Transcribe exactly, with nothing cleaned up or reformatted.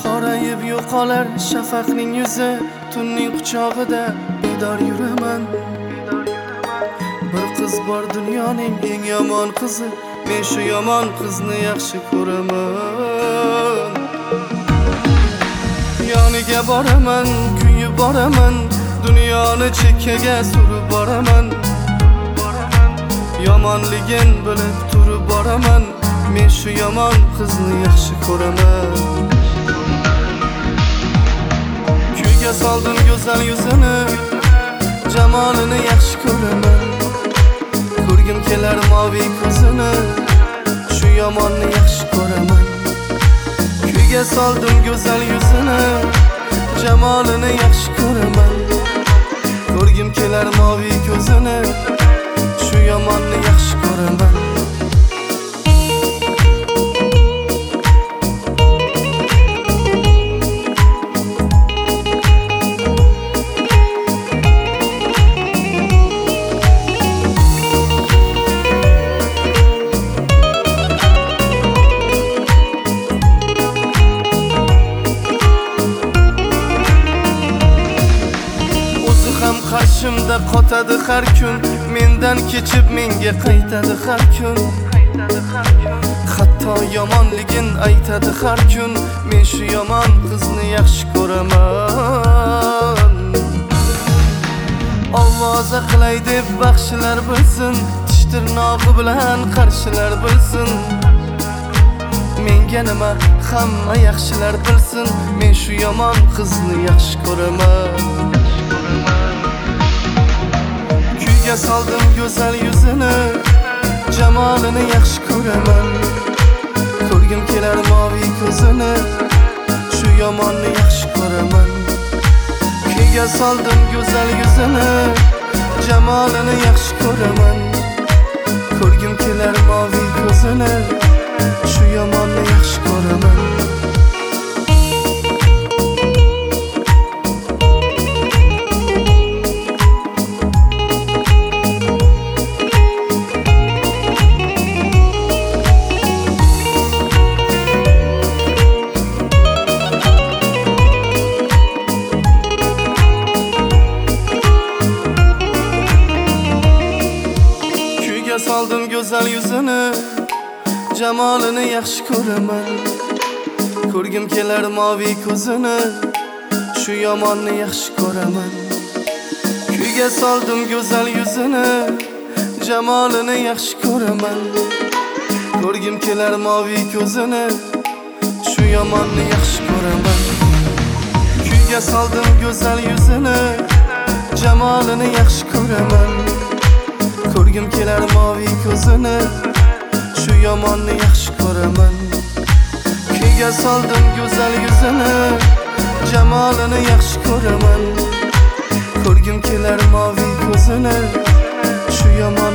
qorayib yo'qolar shafaqning yuzi, tunning quchog'ida bedor yuraman. Bir qiz bor dunyoning eng yomon qizi, men shu yomon qizni yaxshi ko'raman. Yoniga boraman, kuyib boraman, dunyoni chekkaga surib boraman. Yomonligin bilib turib boraman, men shu yomon qizni yaxshi ko'raman. Kuyga soldim go'zal yuzini, jamolini yaxshi ko'raman. Ko'rgim kelar moviy ko'zini, shu yomonni yaxshi ko'raman. Kuyga soldim go'zal yuzini, jamolini yaxshi ko'raman. Ko'rgim kelar moviy ko'zini, shu yomonni yaxshi ko'raman. Qarshimda qotadi har kun, mendan kechib menga qaytadi har kun. Hatto yomonligin aytadi har kun, men shu yomon qizni yaxshi ko'raman. Ovoza qilay deb baxshilar bilsin, tish tirnog'i bilan qarshilar bilsin. Menga nima hamma yaxshilar bilsin, men shu yomon qizni yaxshi ko'raman. Kuyga soldim go'zal yuzini, jamolini yaxshi ko'raman. Ko'rgim kelar moviy ko'zini, shu yomonni yaxshi ko'raman. Kuyga soldim go'zal yuzini, jamolini yaxshi ko'raman. Ko'rgim kelar moviy ko'zini, shu yomonni yaxshi ko'raman. Soldim go'zal yuzini, jamolini yaxshi ko'raman. Ko'rgim kelar moviy ko'zini, shu yomonni yaxshi ko'raman. Kuyga soldim go'zal yuzini, jamolini yaxshi ko'raman. Ko'rgim kelar moviy ko'zini, shu yomonni yaxshi ko'raman. Kuyga soldim go'zal yuzini, jamolini yaxshi ko'raman. Ko'rgim kelar moviy ko'zini, shu yomonni yaxshi ko'raman. Kuyga soldim go'zal yuzini, jamolini yaxshi ko'raman. Ko'rgim kelar moviy ko'zini, shu yomon